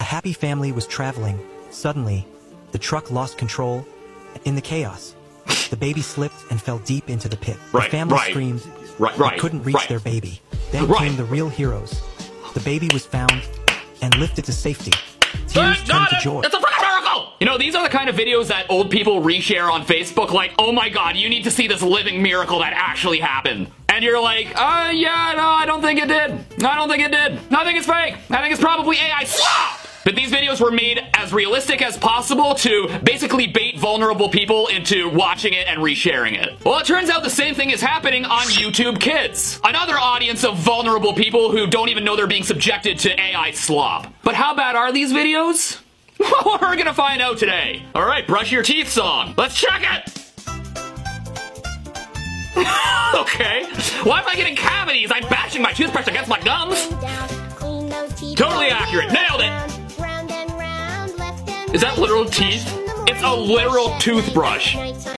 happy family was traveling. Suddenly, the truck lost control. In the chaos, the baby slipped and fell deep into the pit. The family screamed, but couldn't reach their baby. Then came the real heroes. The baby was found and lifted to safety. Tears turned to joy. It's a freaking miracle! You know, these are the kind of videos that old people reshare on Facebook, like, oh my god, you need to see this living miracle that actually happened. And you're like, yeah, no, I don't think it did. I don't think it did. I think it's fake. I think it's probably AI slop! But these videos were made as realistic as possible to basically bait vulnerable people into watching it and resharing it. Well, it turns out the same thing is happening on YouTube Kids. Another audience of vulnerable people who don't even know they're being subjected to AI slop. But how bad are these videos? Well, we're gonna find out today. Alright, brush your teeth song. Let's check it! Okay. Why am I getting cavities? I'm bashing my toothbrush against my gums. Totally accurate. Nailed it. Is that literal teeth? It's a literal toothbrush.